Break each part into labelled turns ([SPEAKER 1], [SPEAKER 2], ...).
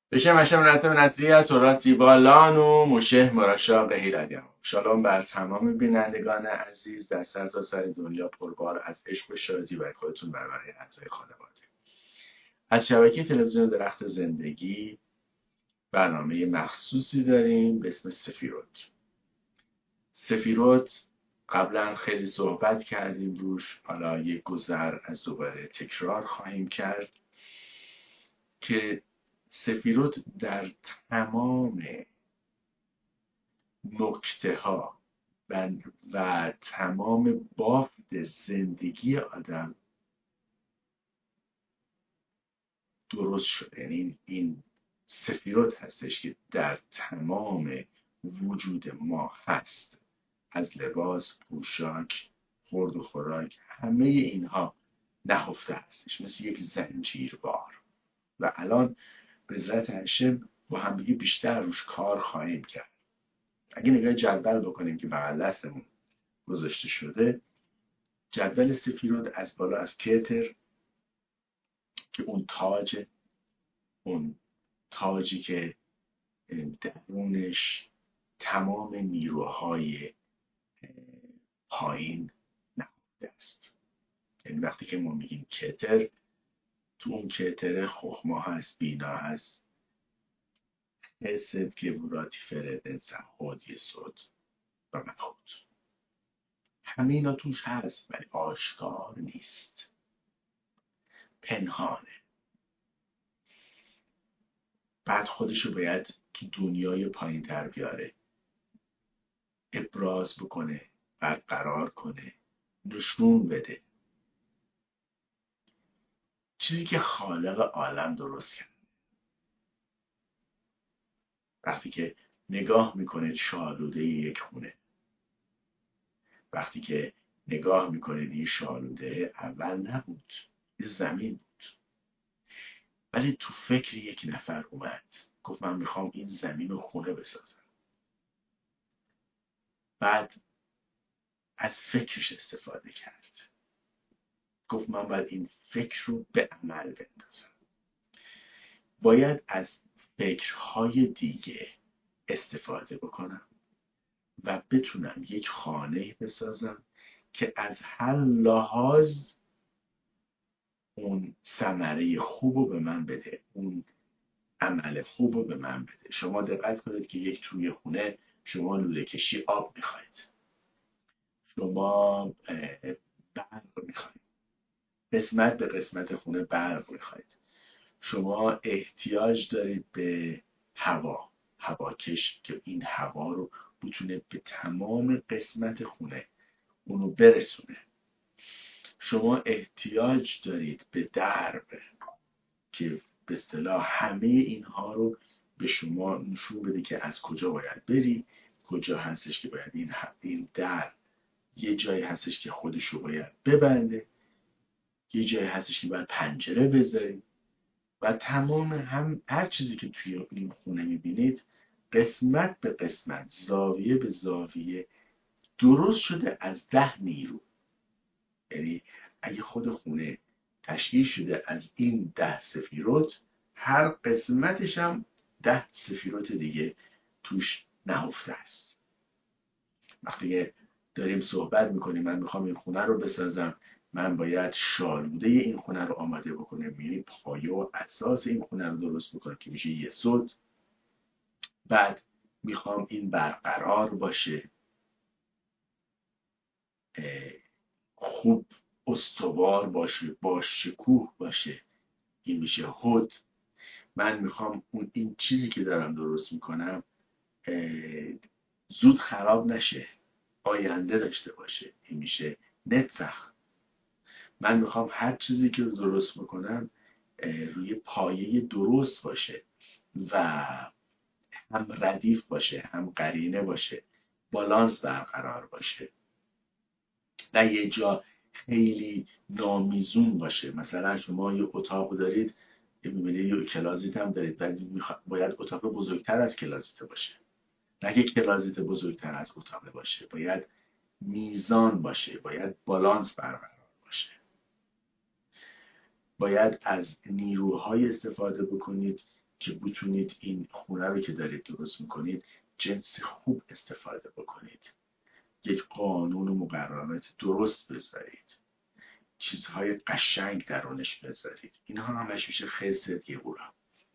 [SPEAKER 1] בשם השם رتم نتریه تورات زیبالان و موشه مراشا قهیردیم. شالوم بر تمام بینندگان عزیز در سرتاسر دنیا پربار از عشق و شادی و خودتون بر برای اعضای خانواده. از شبکه تلویزیون درخت زندگی برنامه مخصوصی داریم به اسم سفیروت. سفیروت قبلا خیلی صحبت کردیم روش، حالا یک گذر از دوباره تکرار خواهیم کرد که سفیروت در تمام نکته ها و تمام بافت زندگی آدم درست شده. یعنی این سفیروت هستش که در تمام وجود ما هست، از لباس، پوشاک، خورد و خوراک، همه اینها نهفته هستش مثل یک زنجیروار و الان به عزت هشم با همدیگه بیشتر روش کار خواهیم کرد. اگه نگاه جدول بکنیم که بغل دستمون گذاشته شده، جدول سفیروت از بالا از کتر که اون تاجی که درونش تمام نیروهای پایین نهفته است. یعنی وقتی که ما میگیم کتر، تو اون کتر خخما هست، بینا هست، حسد، گبوراتی، فرد، زهود، یسود و ملکوت. همه اینا توش هست ولی آشکار نیست، پنهانه. بعد خودشو باید تو دنیای پایین تر بیاره، ابراز بکنه، برقرار کنه، نشون بده. چیزی که خالق عالم درست کرد. وقتی که نگاه میکنید شالوده یک خونه، وقتی که نگاه میکنید این شالوده اول نبود، یه زمین بود، ولی تو فکر یک نفر اومد گفت من میخوام این زمین رو خونه بسازم. بعد از فکرش استفاده کرد، گفت من باید این فکر رو به عمل بندازم. باید از فکرهای دیگه استفاده بکنم و بتونم یک خانه بسازم که از هر لحاظ اون ثمره خوب رو به من بده، اون عمل خوب رو به من بده. شما دقت کنید که یک توی خونه شما لوله کشی آب میخواید، شما برق میخواید، قسمت به قسمت خونه برق میخواید، شما احتیاج دارید به هواکش که این هوا رو بتونه به تمام قسمت خونه اونو برسونه. شما احتیاج دارید به درب که به اصطلاح همه اینها رو به شما نشون بده که از کجا باید بری، کجا هستش که باید این در یه جایی هستش که خودش رو باید ببنده، یه جایی هستش که باید پنجره بذارید و تمام هر چیزی که توی این خونه میبینید قسمت به قسمت، زاویه به زاویه درست شده از 10 نیرو. یعنی اگه خود خونه تشکیل شده از این 10 سفیروت، هر قسمتش هم 10 سفیروت دیگه توش نهفته است. وقتی داریم صحبت میکنیم من میخوام این خونه رو بسازم، من باید شالوده این خونه رو آماده بکنم، یعنی پایه و اساس این خونه رو درست بکنم که میشه یسود. بعد میخوام این برقرار باشه، خوب استوار باشه، با شکوه باشه، این میشه هود. من میخوام این چیزی که دارم درست میکنم زود خراب نشه، آینده داشته باشه، این میشه نتفخ. من میخوام هر چیزی که درست میکنم روی پایه درست باشه و هم ردیف باشه، هم قرینه باشه، بالانس برقرار باشه، نه یه جا خیلی نامیزون باشه. مثلا شما یه اتاق دارید، میبینید یه کلازیت هم دارید، ولی باید اتاق بزرگتر از کلازیت باشه، نه که کلازیت بزرگتر از اتاق باشه. باید میزان باشه، باید بالانس برقرار باشه. باید از نیروهای استفاده بکنید که بتونید این خونه رو که دارید درست میکنید جنس خوب استفاده بکنید، یک قانون و مقررات درست بذارید، چیزهای قشنگ درونش بذارید. اینها همش میشه خسد گهورا.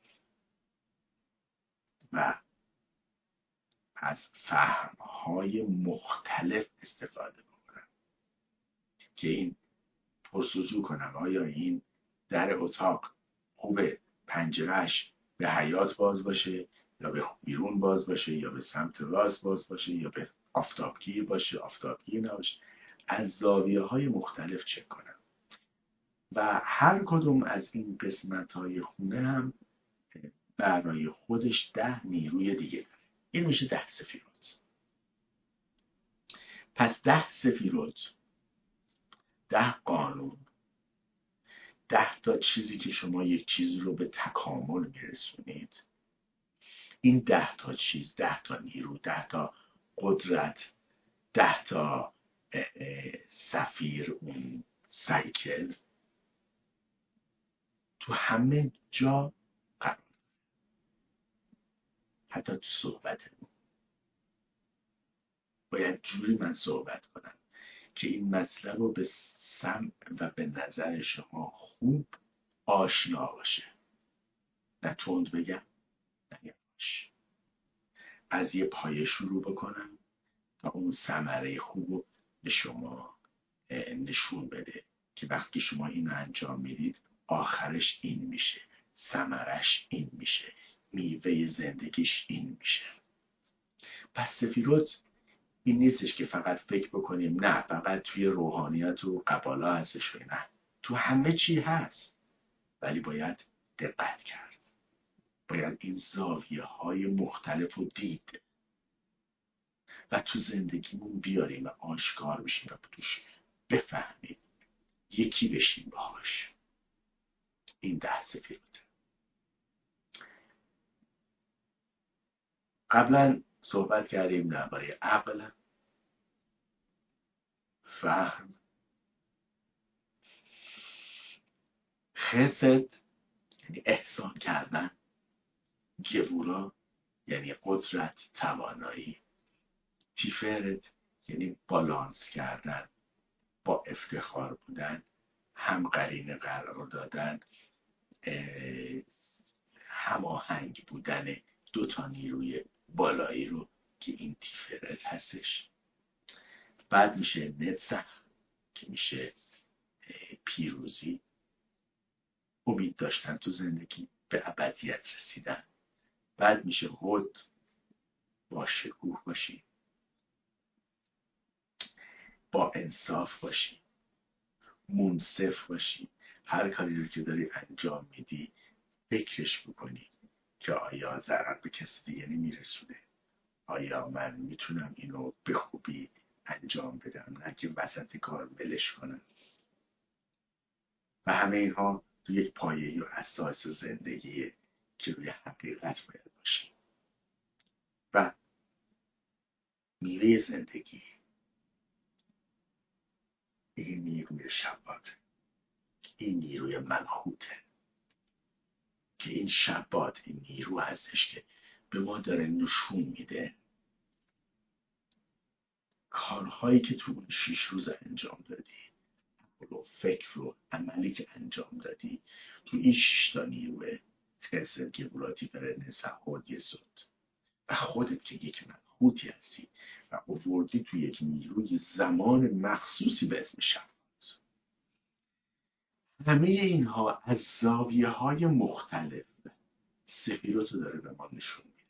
[SPEAKER 1] و از فهمهای مختلف استفاده بکنم که این پرسجو کنم آیا این در اتاق خوبه پنجرهش به حیاط باز باشه یا به بیرون باز باشه یا به سمت راست باز باشه یا به آفتابگیر باشه آفتابگیر نباشه. از زاویه های مختلف چک کنم و هر کدوم از این قسمت های خونه هم برای خودش 10 نیروی دیگه داره. این میشه 10 سفیروت. پس 10 سفیروت، 10 قانون، 10 تا چیزی که شما یک چیز رو به تکامل میرسونید. این 10 تا چیز، 10 تا نیرو، 10 تا قدرت، 10 تا سفیر، اون سایکل تو همه جا قرار، حتی تو صحبتمون باید جوری من صحبت کنم که این مطلب رو به سمع و به نظر شما خوب آشنا باشه. نه تند بگم نه یواش. از یه پایه شروع بکنم تا اون ثمره خوب رو به شما نشون بده که وقتی شما این رو انجام میدید آخرش این میشه، ثمرش این میشه، میوه زندگیش این میشه. پس سفیروت این نیستش که فقط فکر بکنیم نه فقط توی روحانیت و قبالا هستش، نه، تو همه چی هست، ولی باید دقت کرد، باید این زاویه های مختلف رو دید و تو زندگیمون بیاریم و آشکار بشیم و توش بفهمیم، یکی بشیم باهاش. این 10 سفیروت. قبلا صحبت کردیم درباره عقل، فهم، خسد یعنی احسان کردن، گوورا یعنی قدرت، توانایی، تیفرت یعنی بالانس کردن، با افتخار بودن، هم قرین قرار دادن، هماهنگ بودن 2 تا نیروی بالایی رو که این تیفرت هستش. بعد میشه نتسف که میشه پیروزی، امید داشتن تو زندگی، به ابدیت رسیدن. بعد میشه هود، با شکوه باشی، با انصاف باشی، منصف باشی، هر کاری رو که داری انجام میدی فکرش بکنی که آیا ضرر به کسی دیگه نمیرسونه، آیا من میتونم اینو به خوبی انجام بدم، نه که وسط کار ولش کنم. و همه اینها تو یک پایه و اساس زندگیه که روی حقیقت باید باشه. و میوه زندگی این نیروی شبات، این نیروی ملخوته که این شبات این نیرو هستش که به ما داره نشون میده کارهایی که تو اون 6 روز انجام دادی و فکر و عملی که انجام دادی تو این 6 تا نیروه خسر، گبوراتی، برن، سهود، یسود و خودت که یک ملخوتی هستی و اووردی تو یک نیروی زمان مخصوصی به اسم شبات. همه اینها از زاویه های مختلف سفیرات رو داره به ما نشون میده.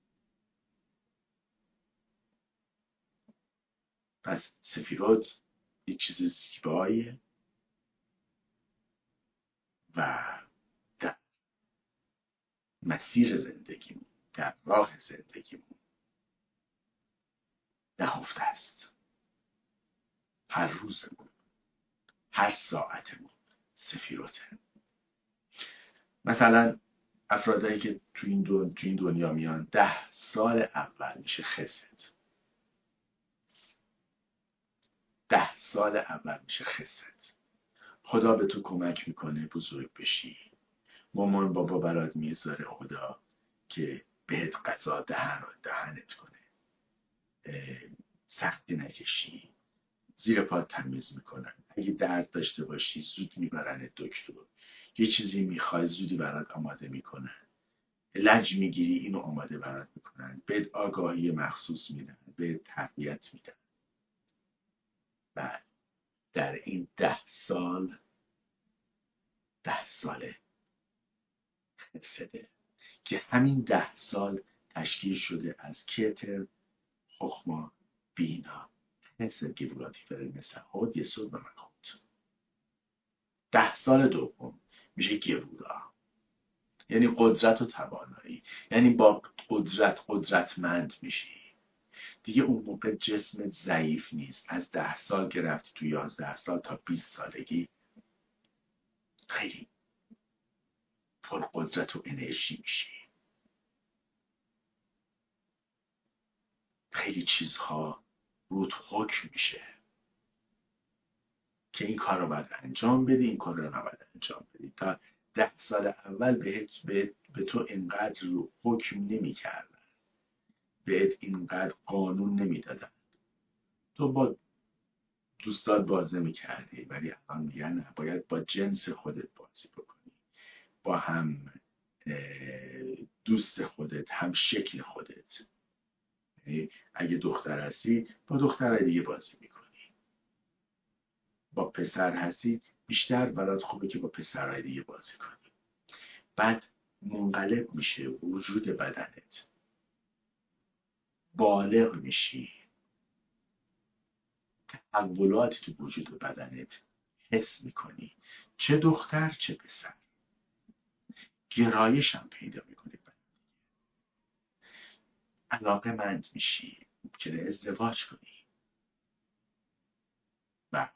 [SPEAKER 1] پس سفیرات یک چیز زیباییه و در مسیر زندگیمون، در راه زندگیمون نهفته است. هر روزمون، هر ساعتمون سفیراته. مثلا افرادایی که تو این دنیا میان 10 سال اول میشه خسد، 10 سال اول میشه خسد. خدا به تو کمک میکنه بزرگ بشی، مامان بابا برات میذاره خدا که بهت غذا دهنت کنه، سختی نکشی، زیر پات تمیز میکنن، اگه درد داشته باشی زود میبرن دکتر، یه چیزی میخوای زودی برات آماده میکنن، لج میگیری اینو آماده برات میکنن، بهت آگاهی مخصوص میدن، بهت تربیت میدن. بعد در این 10 ساله خسده که همین 10 سال تشکیل شده از کتر، خخما، بینا، حسد، گبولاتی، فرنسه، هود، یسود و ملکوت. 10 سال دوم میشه گبورا، یعنی قدرت و توانایی، یعنی با قدرتمند میشی دیگه. اون موقع جسم ضعیف نیست. از 10 سال که رفتی تو 11 سال تا 20 سالگی خیلی پر قدرت و انرژی میشی. خیلی چیزها رود حکم میشه که این کار رو باید انجام بدی، این کار رو نباید انجام بدی. تا 10 سال اول به تو اینقدر رو حکم نمی کردن، بهت اینقدر قانون نمی دادن. تو با دوستات بازی می کردی، ولی الان میگن نه، باید با جنس خودت بازی بکنی، با هم دوست خودت، هم شکل خودت. یعنی اگه دختر هستی با دخترای دیگه بازی میکنی، با پسر هستی بیشتر برات خوبه که با پسرهای دیگه بازی کنی. بعد منقلب میشه وجود بدنت، بالغ میشی، تحولاتی تو وجود بدنت حس میکنی، چه دختر چه پسر. گرایش هم پیدا میکنی، علاقه مند میشی، ممکنه ازدواج کنی و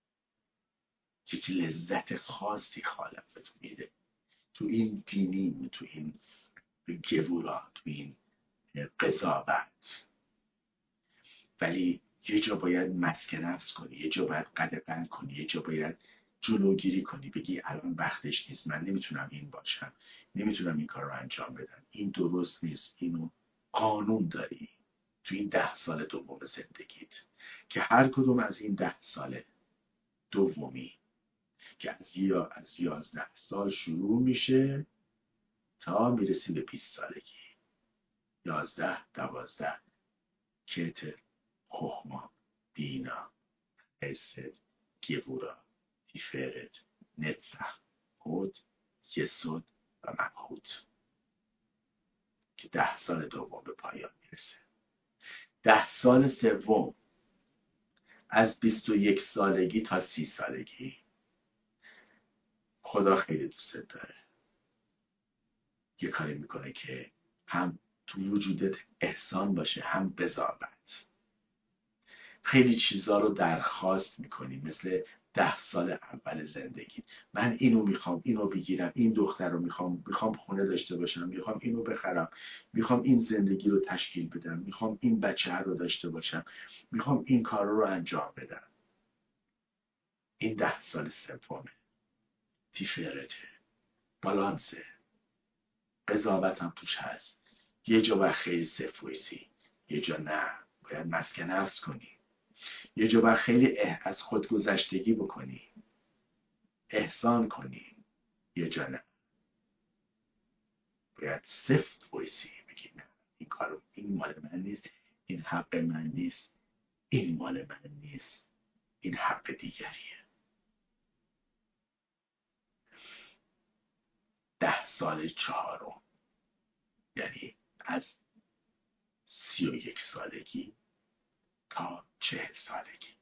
[SPEAKER 1] یک لذت خاصی خالق به تو میده. تو این دینین، تو این گورا، تو این قضاوت. ولی یه جا باید مسک نفس کنی، یه جا باید قدغن کنی، یه جا باید جلوگیری کنی، بگی الان وقتش نیست، من نمیتونم این باشم، نمیتونم این کار رو انجام بدم، این درست نیست. اینو قانون داری تو این 10 سال دوم زندگیت که هر کدوم از این 10 سال دومی که از 11 سال شروع میشه تا میرسی به 20 سالگی، 11 12 کتر، خخما، بینا، حسد، گبورا، تیفرت، نتزخ، هود، یسود و ملکوت که 10 سال دوم به پایان میرسه. 10 سال سوم از 21 سالگی تا 30 سالگی خدا خیلی دوست داره. یه کاری میکنه که هم تو وجودت احسان باشه، هم قضاوت. خیلی چیزا رو درخواست میکنی، مثل 10 سال اول زندگی. من اینو میخوام، اینو بگیرم، این دختر رو میخوام خونه داشته باشم، میخوام اینو بخرم، میخوام این زندگی رو تشکیل بدم، میخوام این بچه رو داشته باشم، میخوام این کار رو انجام بدم. این 10 سال سومه. تیفرته، بالانسه، قضاوت هم توش هست. یه جا باید خیلی سفویسی، یه جا نه، باید مسکن نفس کنی، یه جا باید خیلی از خودگذشتگی بکنی، احسان کنی، یه جا نه، باید سفت وایسی، بگی نه، این کارو، این مال من نیست، این حق من نیست، این مال من نیست، این حق دیگریه. 10 سال چهارم، یعنی از 31 سالگی تا 40 سالگی،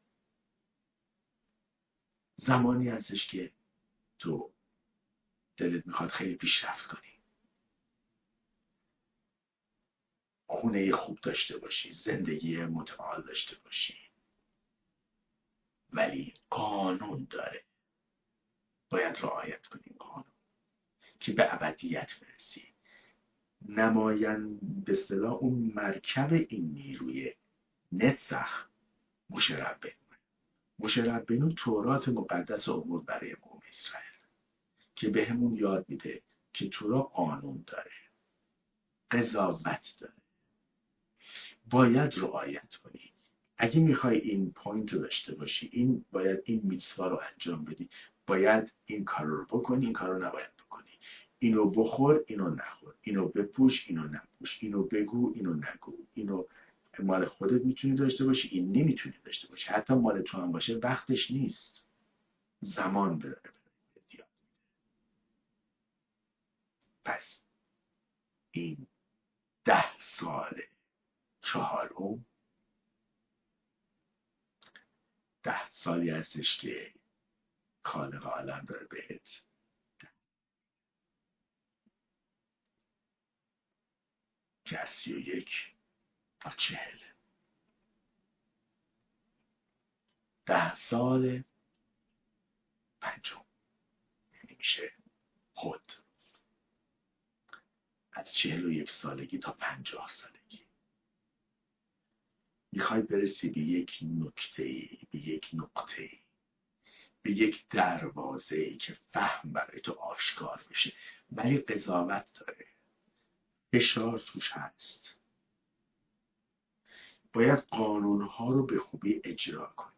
[SPEAKER 1] زمانی هستش که تو دلت میخواد خیلی پیشرفت کنی، خونه خوب داشته باشی، زندگی متعال داشته باشی، ولی قانون داره، باید رعایت کنی قانون که به ابدیت برسی. به اصطلاح اون مرکب این نیروی نتزخ موشه ربینو تورات مقدس آورد برای قوم اسرائیل که بهمون یاد میده که تو را قانون داره، قضاوت داره، باید رعایت کنی. اگه میخوای این پوینت رو داشته باشی، باید این میتوا رو انجام بدی، باید این کار رو بکنی، این کار رو نباید بکنی، اینو بخور، اینو نخور، اینو بپوش، اینو نپوش، اینو بگو، اینو نگو، اینو مال خودت میتونی داشته باشی، این نمیتونی داشته باشی. حتی مال تو هم باشه وقتش نیست، زمان بره. پس این 10 سال چهارم 10 سالی هستش که خالق عالم داره بهت که از 31 تا 40 10 سال پنجم، یعنی میشه خود از 41 سالگی تا 50 سالگی میخوای برسی به یک نکته، به یک نقطه، به یک دروازه که فهم برای تو آشکار بشه، ولی قضاوت داره، فشار توش هست، باید قانونها رو به خوبی اجرا کنی،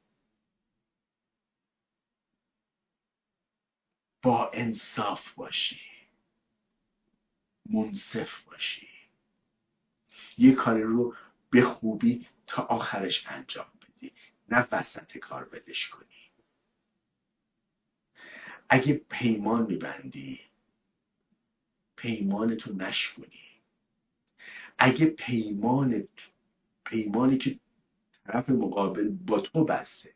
[SPEAKER 1] با انصاف باشی، منصف باشی، یه کاری رو به خوبی تا آخرش انجام بدی، نه وسط کار ولش کنی. اگه پیمان میبندی، پیمانتو نشکنی. اگه پیمانی که طرف مقابل با تو بسته،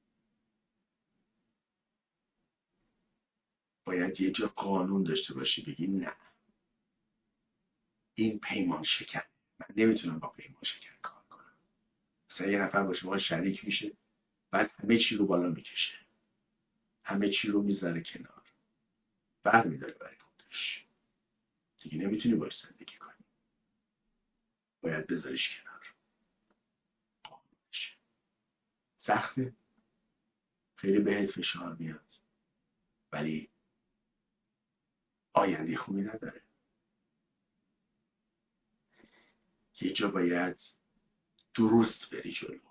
[SPEAKER 1] باید یه جا قانون داشته باشی بگی نه، این پیمان شکن، من نمیتونم با پیمان شکن کار کنم. مثلا یه نفر با شما شریک میشه، بعد همه چی رو بالا میکشه، همه چی رو میذاره کنار، بر میداره برای خودش، دیگه نمیتونی باش زندگی کنی، باید بذاریش کنار. قانونش سخته، خیلی بهت فشار میاد، ولی آینده خوبی نداره. یه جا باید درست بری جلو.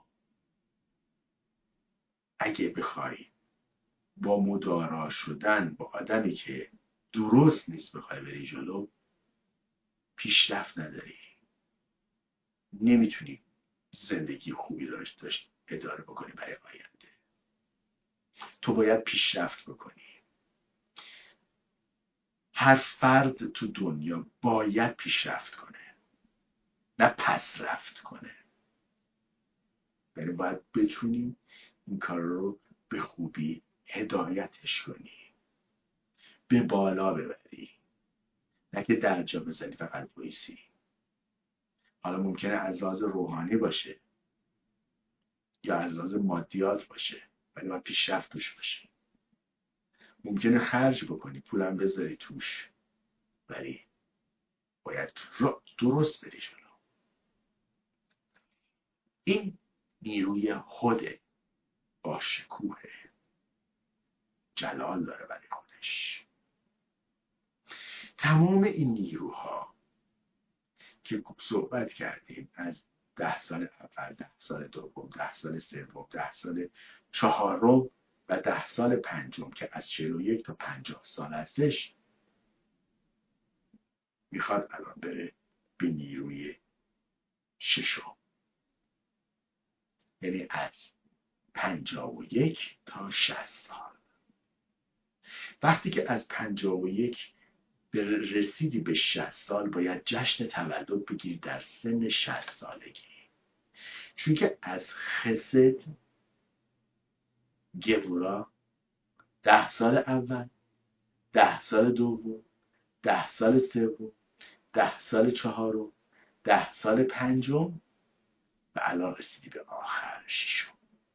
[SPEAKER 1] اگه بخوای با مدارا شدن با آدمی که درست نیست بخوای بری جلو، پیشرفت نداری، نمیتونی زندگی خوبی داشت اداره بکنی برای آینده. تو باید پیشرفت بکنی. هر فرد تو دنیا باید پیشرفت کنه، نه پس رفت کنه. یعنی باید بتونی این کار رو به خوبی هدایتش کنی، به بالا ببری، نه که درجا بزنی فقط بایسی. حالا ممکنه از لحاظ روحانی باشه یا از لحاظ مادیات باشه، ولی باید پیشرفت توش باشه. ممکنه خرج بکنی، پولم بذاری توش، ولی باید درست بری جلو. این نیروی خوده، با شکوه، جلال داره برای خودش. تمام این نیروها که صحبت کردیم، از 10 سال اول، 10 سال دوم، 10 سال سوم، 10 سال چهارم و 10 سال پنجم که از 41 تا 50 سال هستش، میخواد الان بره به نیروی ششم، یعنی از 51 تا 60 سال. وقتی که از 51 رسیدی به 60 سال، باید جشن تولد بگیری در سن 60 سالگی، چون که از خسد گورا 10 سال اول، 10 سال دوم، 10 سال سوم، 10 سال چهارم، 10 سال پنجم و الان رسیدی به آخر ششم.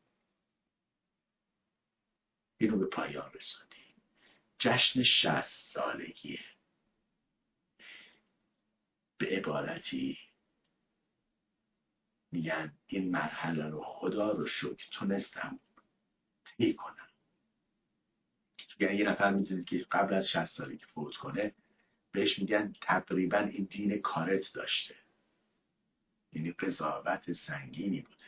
[SPEAKER 1] اینو به پایان رسوندی. جشن 60 سالگیه. به عبارتی میگن این مرحله رو خدا رو شکر تونستم طی کنم. یعنی یه نفر میدونید که قبل از 60 سالگی فوت کنه، بهش میگن تقریبا این دین کارت داشته، یعنی قضاوت سنگینی بوده.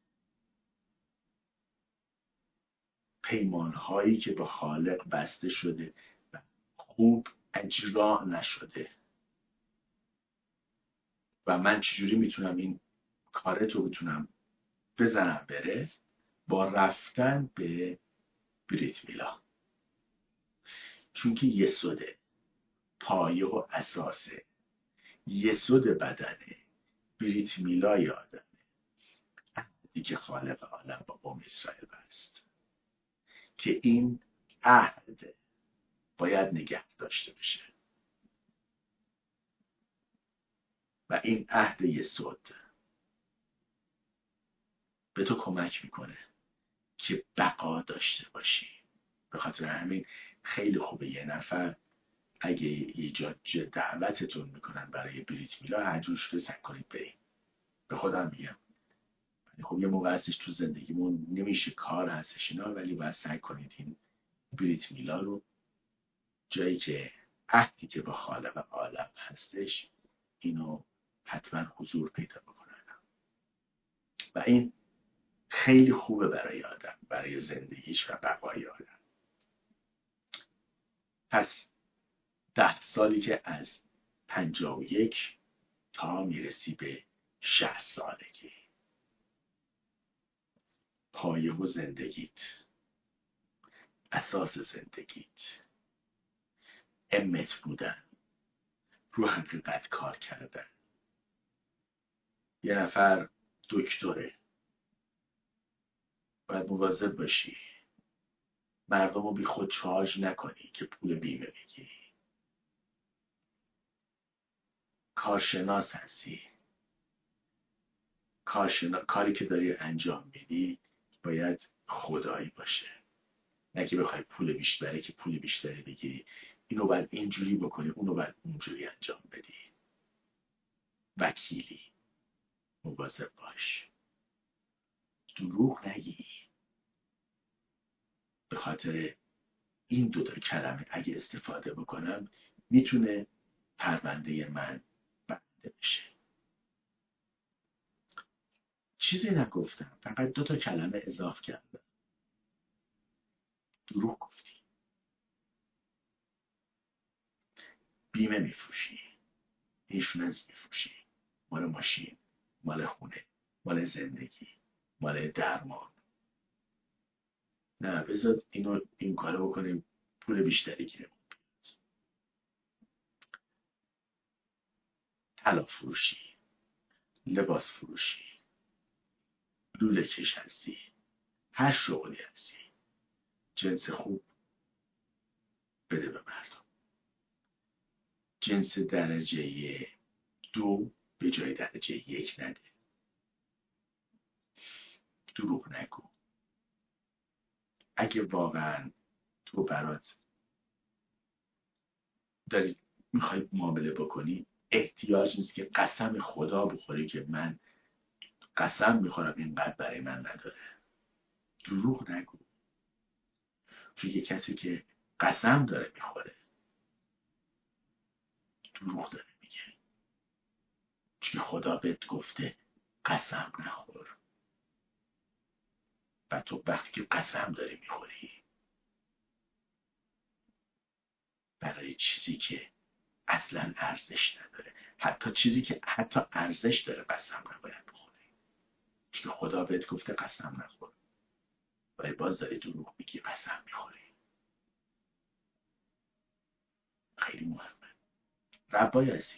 [SPEAKER 1] پیمانهایی که با خالق بسته شده و خوب اجرا نشده و من چجوری میتونم این کارتو بتونم بزنم بره؟ با رفتن به بریت میلا، چون که یسوده، پایه و اساسه، یسود بدنه، بریت میلای آدمه، عهدی که خالق عالم با قوم اسرائیل بست که این عهد باید نگه داشته بشه و این عهد یسود به تو کمک میکنه که بقا داشته باشی. به خاطر همین خیلی خوبه یه نفر اگه یه جا دعوتتون میکنن برای بریت میلا هر جور شده سعی کنید بریم. به خودم میگم خب یه موقع هستش تو زندگیمون نمیشه، کار هستش اینا، ولی باید سعی کنید این بریت میلا رو جایی که عهدی که با خالق عالم هستش اینو حتما حضور پیدا بکنن و این خیلی خوبه برای آدم، برای زندگیش و بقای آدم. پس 10 سالی که از 51 تا میرسی به 60 سالگی، پایه و زندگیت، اساس زندگیت، امت بودن، رو حقیقت کار کردن. یه نفر دکتره، باید مواظب باشی مردم رو بی خود چارج نکنی که پول بیمه بگیری. کارشناس هستی، کاری که داری انجام میدی باید خدایی باشه، نه که بخوای پول بیشتری که پول بیشتری بگیری، اینو باید اینجوری بکنی اونو باید اونجوری انجام بدی. وکیلی، مواظب باش دروغ نگی. به خاطر این 2 کلمه اگه استفاده بکنم میتونه پرونده من بنده بشه. چیزی نگفتم، فقط 2 کلمه اضافه کردم. دروغ گفتی. بیمه میفروشی، اینشورنس میفروشی، مال ماشین، مال خونه، مال زندگی، مال درمان. نه بذار این کارو بکنیم پول بیشتری گیرم. طلا فروشی، لباس فروشی، لوله کش هستی، هر شغلی هستی، جنس خوب بده به مردم. جنس درجه 2 به جای درجه 1 نده. دروغ نگو. اگه واقعا تو برات داری میخوای معامله بکنی، احتیاج نیست که قسم خدا بخوری که من قسم میخورم اینقدر برای من نداره. دروغ نگو. چون یه کسی که قسم داره میخوره دروغ داره میگه، چون خدا بهت گفته قسم نخور. و تو وقتی که قسم داری میخوری برای چیزی که اصلا ارزش نداره، حتی چیزی که حتی ارزش داره قسم نباید بخوری، چون خدا بهت گفته قسم نخور، ولی باز داری دروغ میگی قسم میخوری. خیلی مهمه. ربای هستی،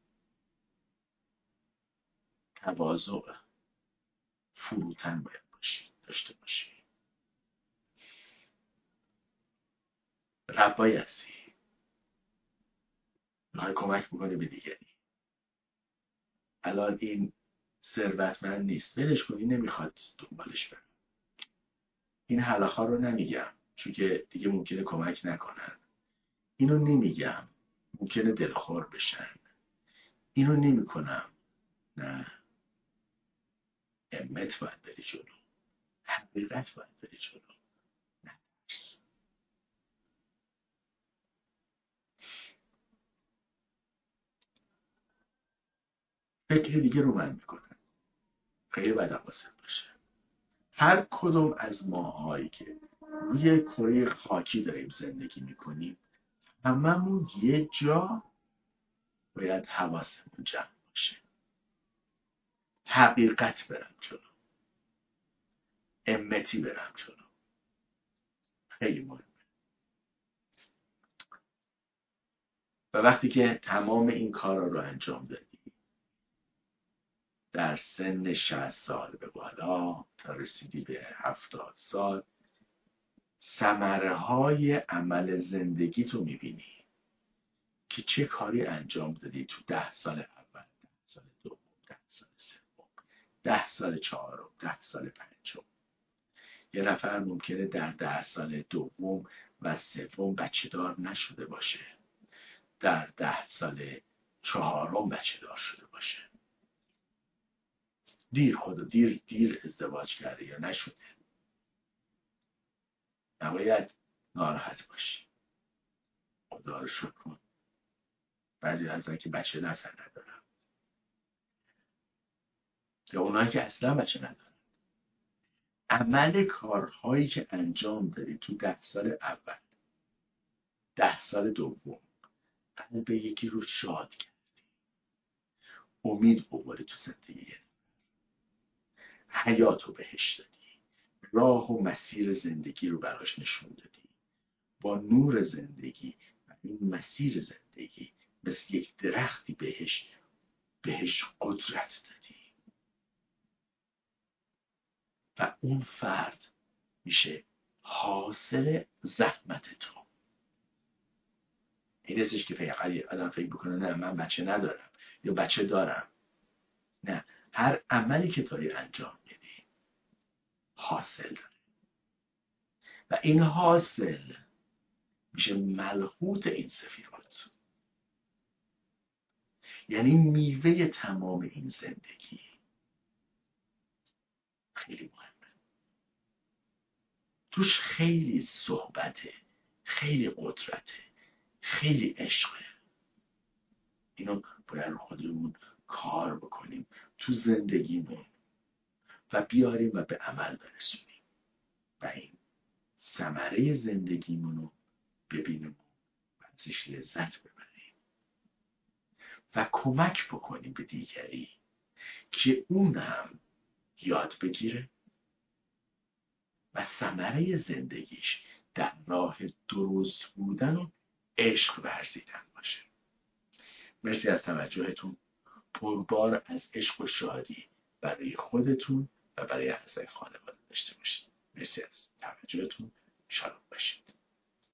[SPEAKER 1] تواضع، فروتن باید داشته باشی. ربای هستی، میخوای کمک بکنی به دیگری. الان این ثروتمند نیست، ولش کنی، نمیخواد دنبالش برم. این حلاخا رو نمیگم چون که دیگه ممکنه کمک نکنن. اینو نمیگم ممکنه دلخور بشن. اینو نمیکنم. نه، همت باید بری جلو، حقیقت باید بری جلو، نه ترس. فکر دیگه رو من میکنن. خیلی باید حواست باشه. هر کدوم از ماهایی که روی کره خاکی داریم زندگی میکنیم، هممون یه جا باید حواسمون جمع باشه. حقیقت برم جلو، امتی برم جلو. خیلی مهم. و وقتی که تمام این کارا رو انجام دادی، در سن 60 سال به بالا تا رسیدی به 70 سال، ثمره های عمل زندگی تو میبینی که چه کاری انجام دادی تو 10 سال اول، 10 سال دوم، 10 سال سوم، 10 سال چهارم، 10 سال پنجم. یه نفر ممکنه در 10 سال دوم و سوم بچه دار نشده باشه، در 10 سال چهارم بچه دار شده باشه. دیر ازدواج کرده یا نشده. نباید ناراحت باشی. خدا رو شکر کن. بعضی هستن که بچه ندارن، یا اونایی که اصلا بچه ندارن. عمل کارهایی که انجام دادی تو 10 سال اول، 10 سال دوم، قلب یکی رو شاد کردی، امید آوردی تو زندگی، حیات رو بهش دادی، راه و مسیر زندگی رو براش نشون دادی. با نور زندگی و این مسیر زندگی مثل یک درختی بهش قدرت دادی. و اون فرد میشه حاصل زحمت تو. این نیستش که فقط آدم فکر بکنه نه من بچه ندارم یا بچه دارم. نه، هر عملی که داری انجام میدی حاصل داره و این حاصل میشه ملحوظ این سفیرات، یعنی میوه تمام این زندگی. خیلی مهمه. توش خیلی صحبته، خیلی قدرته، خیلی عشقه. اینو باید رو خودمون کار بکنیم تو زندگیمون و بیاریم و به عمل برسونیم و این ثمره زندگیمون رو ببینیم و ازش لذت ببریم و کمک بکنیم به دیگری که اون هم یاد بگیره و ثمره زندگیش در راه درست بودن و عشق ورزیدن باشه. مرسی از توجهتون. پربار از عشق و شادی برای خودتون و برای اعضای خانواده داشته باشید. مرسی از توجهتون. شاد باشید.